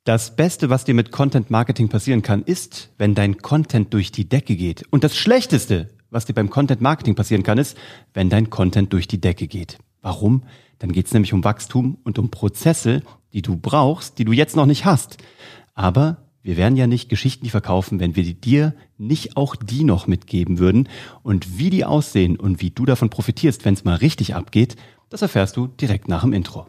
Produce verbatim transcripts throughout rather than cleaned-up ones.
Das Beste, was dir mit Content Marketing passieren kann, ist, wenn dein Content durch die Decke geht. Und das Schlechteste, was dir beim Content Marketing passieren kann, ist, wenn dein Content durch die Decke geht. Warum? Dann geht es nämlich um Wachstum und um Prozesse, die du brauchst, die du jetzt noch nicht hast. Aber wir werden ja nicht Geschichten verkaufen, wenn wir dir nicht auch die noch mitgeben würden. Und wie die aussehen und wie du davon profitierst, wenn es mal richtig abgeht, das erfährst du direkt nach dem Intro.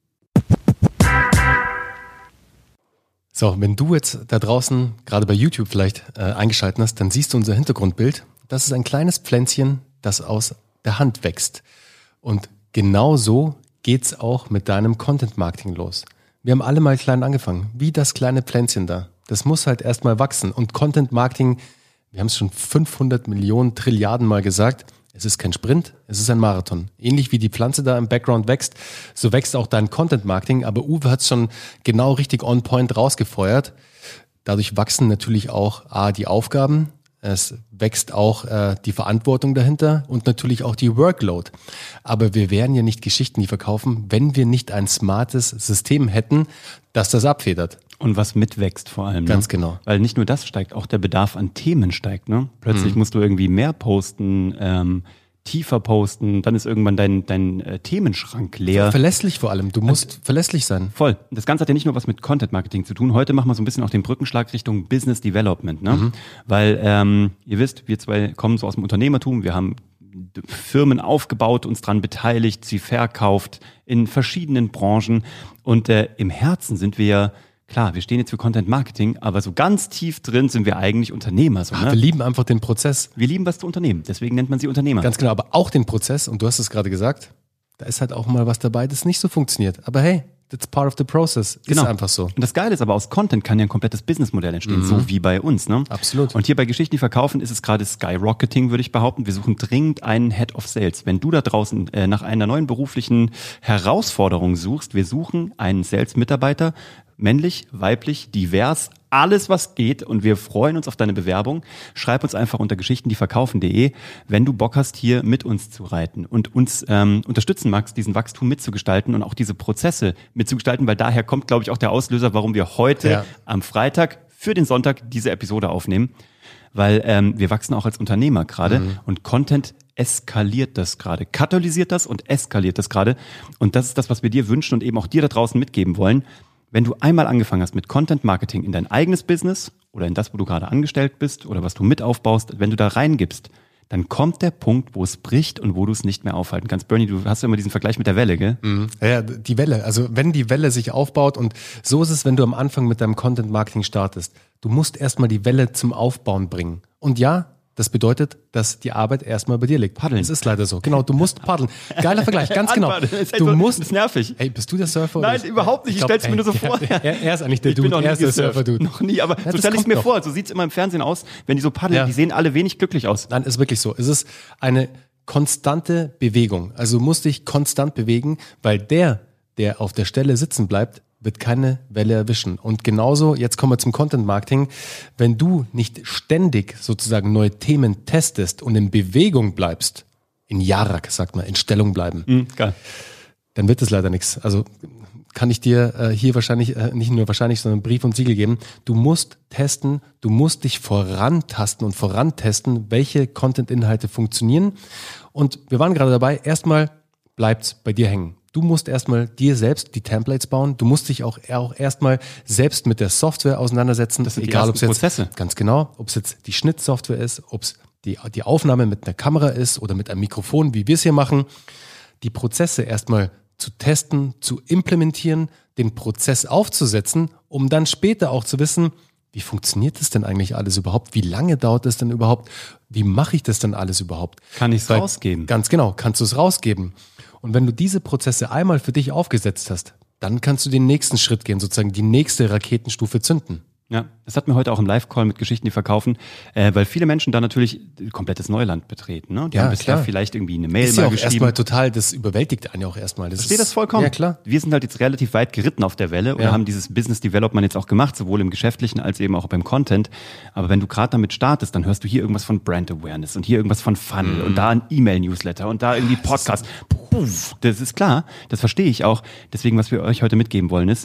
So, wenn du jetzt da draußen, gerade bei YouTube vielleicht äh, eingeschaltet hast, dann siehst du unser Hintergrundbild. Das ist ein kleines Pflänzchen, das aus der Hand wächst. Und genau so geht's auch mit deinem Content-Marketing los. Wir haben alle mal klein angefangen, wie das kleine Pflänzchen da. Das muss halt erstmal wachsen. Und Content-Marketing, wir haben es schon fünfhundert Millionen Trilliarden Mal gesagt, es ist kein Sprint, es ist ein Marathon. Ähnlich wie die Pflanze da im Background wächst, so wächst auch dein Content-Marketing. Aber Uwe hat es schon genau richtig on point rausgefeuert. Dadurch wachsen natürlich auch A, die Aufgaben, es wächst auch äh, die Verantwortung dahinter und natürlich auch die Workload. Aber wir wären ja nicht Geschichten, die verkaufen, wenn wir nicht ein smartes System hätten, das das abfedert. Und was mitwächst vor allem. Ganz ne? genau. Weil nicht nur das steigt, auch der Bedarf an Themen steigt. Ne? Plötzlich mhm. musst du irgendwie mehr posten, ähm, tiefer posten, dann ist irgendwann dein, dein äh, Themenschrank leer. Verlässlich vor allem, du musst also, verlässlich sein. Voll. Das Ganze hat ja nicht nur was mit Content-Marketing zu tun. Heute machen wir so ein bisschen auch den Brückenschlag Richtung Business Development. Ne? Mhm. Weil ähm, ihr wisst, wir zwei kommen so aus dem Unternehmertum, wir haben Firmen aufgebaut, uns dran beteiligt, sie verkauft in verschiedenen Branchen und äh, im Herzen sind wir ja klar, wir stehen jetzt für Content Marketing, aber so ganz tief drin sind wir eigentlich Unternehmer. So, Ach, ne? Wir lieben einfach den Prozess. Wir lieben was zu unternehmen, deswegen nennt man sie Unternehmer. Ganz genau, aber auch den Prozess, und du hast es gerade gesagt, da ist halt auch mal was dabei, das nicht so funktioniert. Aber hey, that's part of the process. Ist genau. einfach so. Und das Geile ist aber, aus Content kann ja ein komplettes Businessmodell entstehen, mhm. so wie bei uns. Ne? Absolut. Und hier bei Geschichten, die verkaufen, ist es gerade Skyrocketing, würde ich behaupten. Wir suchen dringend einen Head of Sales. Wenn du da draußen äh, nach einer neuen beruflichen Herausforderung suchst, wir suchen einen Sales-Mitarbeiter, männlich, weiblich, divers, alles was geht und wir freuen uns auf deine Bewerbung. Schreib uns einfach unter geschichten die verkaufen punkt de, wenn du Bock hast, hier mit uns zu reiten und uns ähm, unterstützen magst, diesen Wachstum mitzugestalten und auch diese Prozesse mitzugestalten, weil daher kommt, glaube ich, auch der Auslöser, warum wir heute ja. am Freitag für den Sonntag diese Episode aufnehmen, weil ähm, wir wachsen auch als Unternehmer gerade mhm. und Content eskaliert das gerade, katalysiert das und eskaliert das gerade und das ist das, was wir dir wünschen und eben auch dir da draußen mitgeben wollen. Wenn du einmal angefangen hast mit Content Marketing in dein eigenes Business oder in das, wo du gerade angestellt bist oder was du mit aufbaust, wenn du da reingibst, dann kommt der Punkt, wo es bricht und wo du es nicht mehr aufhalten kannst. Bernie, du hast ja immer diesen Vergleich mit der Welle, gell? Mhm. Ja, die Welle. Also wenn die Welle sich aufbaut und so ist es, wenn du am Anfang mit deinem Content Marketing startest. Du musst erstmal die Welle zum Aufbauen bringen. Und ja, das bedeutet, dass die Arbeit erstmal bei dir liegt. Paddeln. Es ist leider so. Genau, du musst paddeln. Geiler Vergleich, ganz genau. Du musst. Das ist nervig. Hey, bist du der Surfer? Nein, oder? überhaupt nicht. Ich, ich stell's mir nur so vor. Er, er ist eigentlich der ich Dude. Bin noch er ist der Surfer-Dude. Noch nie, aber ja, so stelle ich es mir noch. vor. So sieht's immer im Fernsehen aus, wenn die so paddeln. Ja. Die sehen alle wenig glücklich aus. Nein, ist wirklich so. Es ist eine konstante Bewegung. Also du musst dich konstant bewegen, weil der, der auf der Stelle sitzen bleibt, wird keine Welle erwischen. Und genauso, jetzt kommen wir zum Content Marketing, wenn du nicht ständig sozusagen neue Themen testest und in Bewegung bleibst, in Jarak, sagt man, in Stellung bleiben, mhm, geil. dann wird es leider nichts. Also kann ich dir äh, hier wahrscheinlich, äh, nicht nur wahrscheinlich, sondern Brief und Siegel geben. Du musst testen, du musst dich vorantasten und vorantesten, welche Content-Inhalte funktionieren. Und wir waren gerade dabei, erstmal bleibt's bei dir hängen. Du musst erstmal dir selbst die Templates bauen. Du musst dich auch, auch erstmal selbst mit der Software auseinandersetzen. Das sind egal, die ob es jetzt Prozesse. Ganz genau, ob es jetzt die Schnittsoftware ist, ob es die, die Aufnahme mit einer Kamera ist oder mit einem Mikrofon, wie wir es hier machen. Die Prozesse erstmal zu testen, zu implementieren, den Prozess aufzusetzen, um dann später auch zu wissen, wie funktioniert das denn eigentlich alles überhaupt? Wie lange dauert das denn überhaupt? Wie mache ich das denn alles überhaupt? Kann ich es rausgeben? Ganz genau, kannst du es rausgeben. Und wenn du diese Prozesse einmal für dich aufgesetzt hast, dann kannst du den nächsten Schritt gehen, sozusagen die nächste Raketenstufe zünden. Ja, das hatten wir heute auch im Live-Call mit Geschichten, die verkaufen, äh, weil viele Menschen da natürlich komplettes Neuland betreten. Ne? Die ja, haben bisher klar. vielleicht irgendwie eine Mail ist mal ja auch geschrieben. Erstmal total, das überwältigt einen ja auch erstmal. Das Verstehe ist, das vollkommen. Ja, klar. Wir sind halt jetzt relativ weit geritten auf der Welle und ja. haben dieses Business Development jetzt auch gemacht, sowohl im Geschäftlichen als eben auch beim Content. Aber wenn du gerade damit startest, dann hörst du hier irgendwas von Brand Awareness und hier irgendwas von Funnel mhm. und da ein E-Mail-Newsletter und da irgendwie Podcast. Puff, das ist klar, das verstehe ich auch. Deswegen, was wir euch heute mitgeben wollen, ist,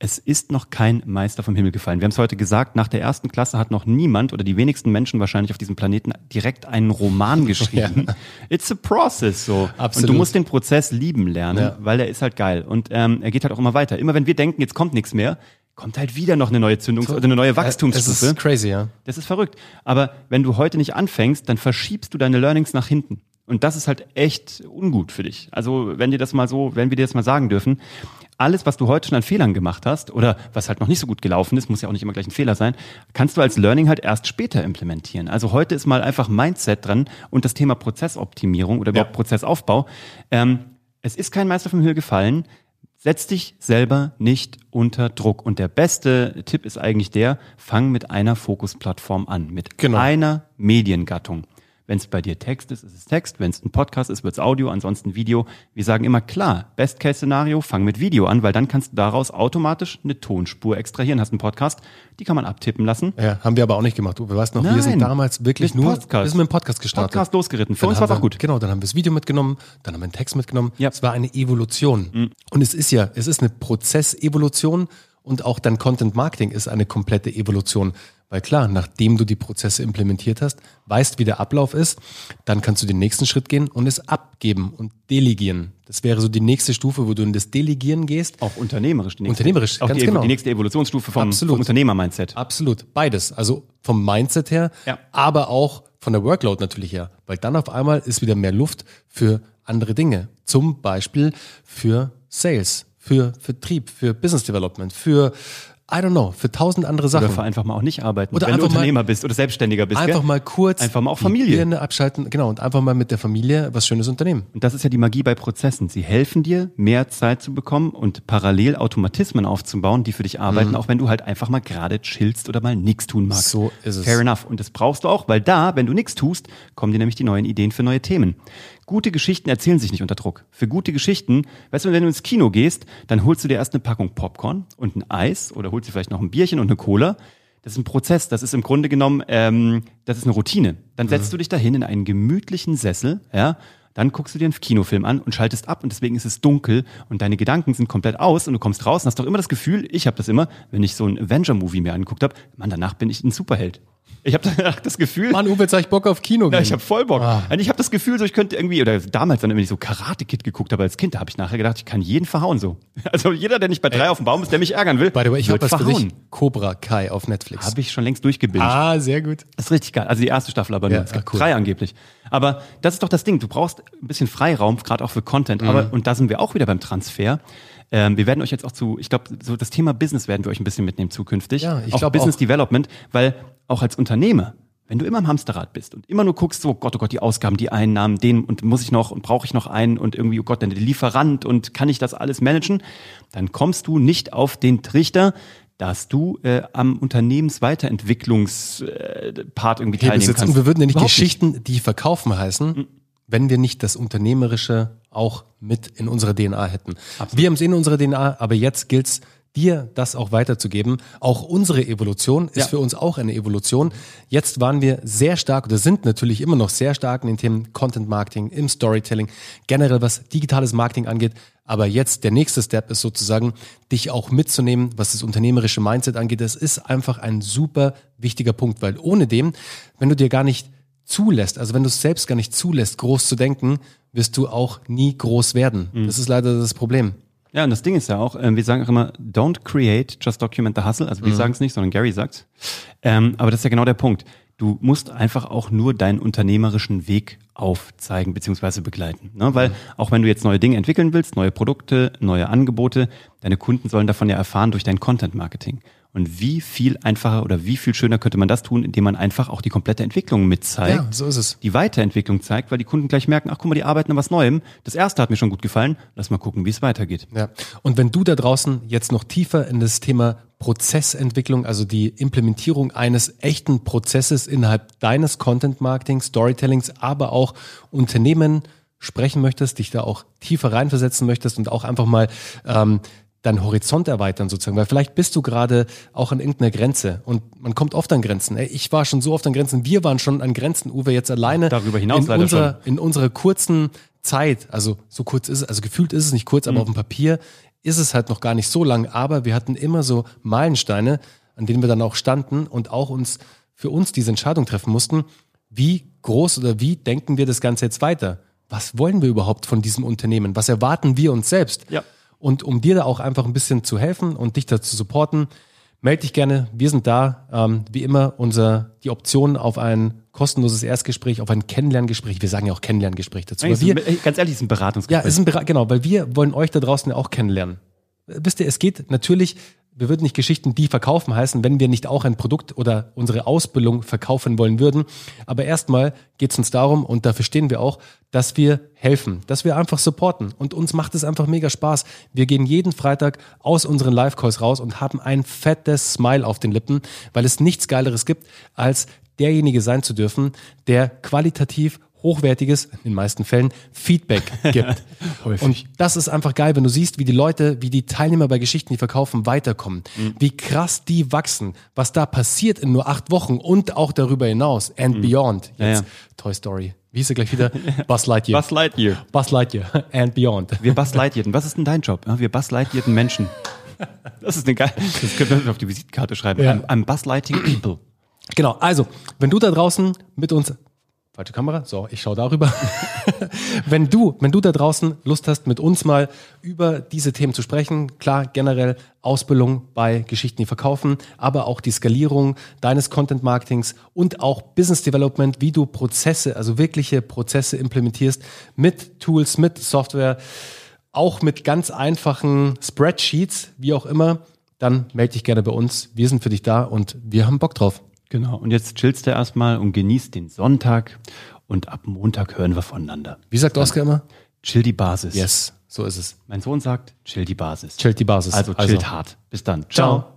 Es ist noch kein Meister vom Himmel gefallen. Wir haben es heute gesagt, nach der ersten Klasse hat noch niemand oder die wenigsten Menschen wahrscheinlich auf diesem Planeten direkt einen Roman geschrieben. Ja. It's a process so. Absolut. Und du musst den Prozess lieben lernen, ja. weil er ist halt geil. Und ähm, er geht halt auch immer weiter. Immer wenn wir denken, jetzt kommt nichts mehr, kommt halt wieder noch eine neue Zündungs- oder eine neue Wachstumsstufe. Das ist crazy, ja. Das ist verrückt. Aber wenn du heute nicht anfängst, dann verschiebst du deine Learnings nach hinten. Und das ist halt echt ungut für dich. Also wenn dir das mal so, wenn wir dir das mal sagen dürfen, alles, was du heute schon an Fehlern gemacht hast oder was halt noch nicht so gut gelaufen ist, muss ja auch nicht immer gleich ein Fehler sein, kannst du als Learning halt erst später implementieren. Also heute ist mal einfach Mindset dran und das Thema Prozessoptimierung oder überhaupt ja. Prozessaufbau. Ähm, es ist kein Meister vom Himmel gefallen. Setz dich selber nicht unter Druck. Und der beste Tipp ist eigentlich der, fang mit einer Fokusplattform an, mit genau. einer Mediengattung. Wenn es bei dir Text ist, ist es Text. Wenn es ein Podcast ist, wird es Audio, ansonsten Video. Wir sagen immer, klar, Best-Case-Szenario, fang mit Video an, weil dann kannst du daraus automatisch eine Tonspur extrahieren. Hast einen Podcast, die kann man abtippen lassen. Ja, haben wir aber auch nicht gemacht. Du weißt noch, Nein, wir sind damals wirklich nur Podcast. wir sind mit dem Podcast gestartet. Podcast losgeritten. Für uns war es auch gut. Genau, dann haben wir das Video mitgenommen, dann haben wir den Text mitgenommen. Ja. Es war eine Evolution. Mhm. Und es ist ja, es ist eine Prozessevolution und auch dein Content Marketing ist eine komplette Evolution. Weil klar, nachdem du die Prozesse implementiert hast, weißt, wie der Ablauf ist, dann kannst du den nächsten Schritt gehen und es abgeben und delegieren. Das wäre so die nächste Stufe, wo du in das Delegieren gehst. Auch unternehmerisch. Die nächste, unternehmerisch, auch ganz die, genau. die nächste Evolutionsstufe vom, vom Unternehmer-Mindset. Absolut, beides. Also vom Mindset her, ja. aber auch von der Workload natürlich her. Weil dann auf einmal ist wieder mehr Luft für andere Dinge. Zum Beispiel für Sales, für Vertrieb, für Business Development, für I don't know, für tausend andere Sachen. Oder für einfach mal auch nicht arbeiten, oder wenn du Unternehmer mal, bist oder Selbstständiger bist. Einfach gell? mal kurz einfach mal auch Familie. Birne abschalten, genau, und einfach mal mit der Familie was Schönes unternehmen. Und das ist ja die Magie bei Prozessen. Sie helfen dir, mehr Zeit zu bekommen und parallel Automatismen aufzubauen, die für dich arbeiten, mhm. auch wenn du halt einfach mal gerade chillst oder mal nichts tun magst. So ist es. Fair enough. Und das brauchst du auch, weil da, wenn du nichts tust, kommen dir nämlich die neuen Ideen für neue Themen. Gute Geschichten erzählen sich nicht unter Druck. Für gute Geschichten, weißt du, wenn du ins Kino gehst, dann holst du dir erst eine Packung Popcorn und ein Eis oder holst dir vielleicht noch ein Bierchen und eine Cola. Das ist ein Prozess, das ist im Grunde genommen, ähm, das ist eine Routine. Dann setzt mhm. du dich dahin in einen gemütlichen Sessel, ja, dann guckst du dir einen Kinofilm an und schaltest ab und deswegen ist es dunkel und deine Gedanken sind komplett aus und du kommst raus und hast doch immer das Gefühl, ich habe das immer, wenn ich so ein Avenger-Movie mir angeguckt habe, Mann, danach bin ich ein Superheld. Ich habe danach das Gefühl... Mann, Uwe, jetzt hab ich Bock auf Kino gehen. Ja, ich habe voll Bock. Ah. Und ich habe das Gefühl, so ich könnte irgendwie, oder damals dann, wenn ich so Karate Kid geguckt habe als Kind, da habe ich nachher gedacht, ich kann jeden verhauen so. Also jeder, der nicht bei drei Ey. auf dem Baum ist, der mich ärgern will, By the way, ich wird habe was verhauen. für dich. Cobra Kai auf Netflix. Habe ich schon längst durchgebinged. Ah, sehr gut. Das ist richtig geil. Also die erste Staffel aber nur. Ja, es gibt cool. drei angeblich. Aber das ist doch das Ding. Du brauchst ein bisschen Freiraum, gerade auch für Content. Mhm. Aber, und da sind wir auch wieder beim Transfer. Ähm, wir werden euch jetzt auch zu, ich glaube, so das Thema Business werden wir euch ein bisschen mitnehmen zukünftig. Ja, ich auch glaube Business auch. Development, weil auch als Unternehmer, wenn du immer im Hamsterrad bist und immer nur guckst, so Gott, oh Gott, die Ausgaben, die Einnahmen, den und muss ich noch und brauche ich noch einen und irgendwie, oh Gott, dann der Lieferant und kann ich das alles managen, dann kommst du nicht auf den Trichter, dass du äh, am Unternehmensweiterentwicklungspart äh, irgendwie Hebel teilnehmen sitzen. kannst. Und wir würden ja nicht Überhaupt Geschichten, die verkaufen heißen, mhm. wenn wir nicht das Unternehmerische auch mit in unserer D N A hätten. Absolut. Wir haben es in unserer D N A, aber jetzt gilt's, dir das auch weiterzugeben. Auch unsere Evolution ist Ja. für uns auch eine Evolution. Jetzt waren wir sehr stark oder sind natürlich immer noch sehr stark in den Themen Content Marketing, im Storytelling, generell was digitales Marketing angeht. Aber jetzt der nächste Step ist sozusagen, dich auch mitzunehmen, was das unternehmerische Mindset angeht. Das ist einfach ein super wichtiger Punkt, weil ohne dem, wenn du dir gar nicht zulässt, also wenn du es selbst gar nicht zulässt, groß zu denken, wirst du auch nie groß werden. Mhm. Das ist leider das Problem. Ja, und das Ding ist ja auch, äh, wir sagen auch immer, don't create, just document the hustle. Also wir Mhm. sagen es nicht, sondern Gary sagt's. Ähm, aber das ist ja genau der Punkt. Du musst einfach auch nur deinen unternehmerischen Weg aufzeigen bzw. begleiten. Ne? Weil auch wenn du jetzt neue Dinge entwickeln willst, neue Produkte, neue Angebote, deine Kunden sollen davon ja erfahren durch dein Content-Marketing. Und wie viel einfacher oder wie viel schöner könnte man das tun, indem man einfach auch die komplette Entwicklung mitzeigt. Ja, so ist es. Die Weiterentwicklung zeigt, weil die Kunden gleich merken, ach guck mal, die arbeiten an was Neuem. Das erste hat mir schon gut gefallen. Lass mal gucken, wie es weitergeht. Ja. Und wenn du da draußen jetzt noch tiefer in das Thema Prozessentwicklung, also die Implementierung eines echten Prozesses innerhalb deines Content-Marketing, Storytellings, aber auch Unternehmen sprechen möchtest, dich da auch tiefer reinversetzen möchtest und auch einfach mal ähm, deinen Horizont erweitern sozusagen, weil vielleicht bist du gerade auch an irgendeiner Grenze und man kommt oft an Grenzen. Ey, ich war schon so oft an Grenzen, wir waren schon an Grenzen, Uwe, jetzt alleine Darüber hinaus in, leider unserer, in unserer kurzen Zeit, also so kurz ist es, also gefühlt ist es nicht kurz, aber Mhm. auf dem Papier ist es halt noch gar nicht so lang, aber wir hatten immer so Meilensteine, an denen wir dann auch standen und auch uns für uns diese Entscheidung treffen mussten, wie groß oder wie denken wir das Ganze jetzt weiter? Was wollen wir überhaupt von diesem Unternehmen? Was erwarten wir uns selbst? Ja. Und um dir da auch einfach ein bisschen zu helfen und dich da zu supporten, melde dich gerne. Wir sind da. Ähm, wie immer unser die Option auf ein kostenloses Erstgespräch, auf ein Kennenlerngespräch. Wir sagen ja auch Kennenlerngespräch dazu. Nein, wir, ein, ganz ehrlich, es ist ein Beratungsgespräch. Ja, es ist ein Berat, genau, weil wir wollen euch da draußen ja auch kennenlernen. Wisst ihr, es geht natürlich, wir würden nicht Geschichten, die verkaufen heißen, wenn wir nicht auch ein Produkt oder unsere Ausbildung verkaufen wollen würden. Aber erstmal geht es uns darum, und dafür stehen wir auch, dass wir helfen, dass wir einfach supporten. Und uns macht es einfach mega Spaß. Wir gehen jeden Freitag aus unseren Live-Calls raus und haben ein fettes Smile auf den Lippen, weil es nichts Geileres gibt, als derjenige sein zu dürfen, der qualitativ hochwertiges, in den meisten Fällen, Feedback gibt. Und das ist einfach geil, wenn du siehst, wie die Leute, wie die Teilnehmer bei Geschichten, die verkaufen, weiterkommen. Mhm. Wie krass die wachsen. Was da passiert in nur acht Wochen und auch darüber hinaus. And mhm. beyond. Jetzt ja, ja. Toy Story. Wie hieß er gleich wieder? Buzz Lightyear. Buzz Lightyear. Buzz Lightyear. And beyond. Wir Buzz Lightyearten. Was ist denn dein Job? Wir Buzz Lightyearten Menschen. Das ist eine geile, das können wir auf die Visitkarte schreiben. Ja. I'm, I'm Buzz Lighting People. Genau. Also, wenn du da draußen mit uns Falsche Kamera. So, ich schaue darüber. wenn du, wenn du da draußen Lust hast, mit uns mal über diese Themen zu sprechen, klar, generell Ausbildung bei Geschichten, die verkaufen, aber auch die Skalierung deines Content-Marketings und auch Business Development, wie du Prozesse, also wirkliche Prozesse implementierst mit Tools, mit Software, auch mit ganz einfachen Spreadsheets, wie auch immer, dann melde dich gerne bei uns. Wir sind für dich da und wir haben Bock drauf. Genau, und jetzt chillst du erstmal und genießt den Sonntag und ab Montag hören wir voneinander. Wie sagt Oskar immer? Chill die Basis. Yes, so ist es. Mein Sohn sagt, chill die Basis. Chill die Basis. Also chillt also. hart. Bis dann. Ciao. Ciao.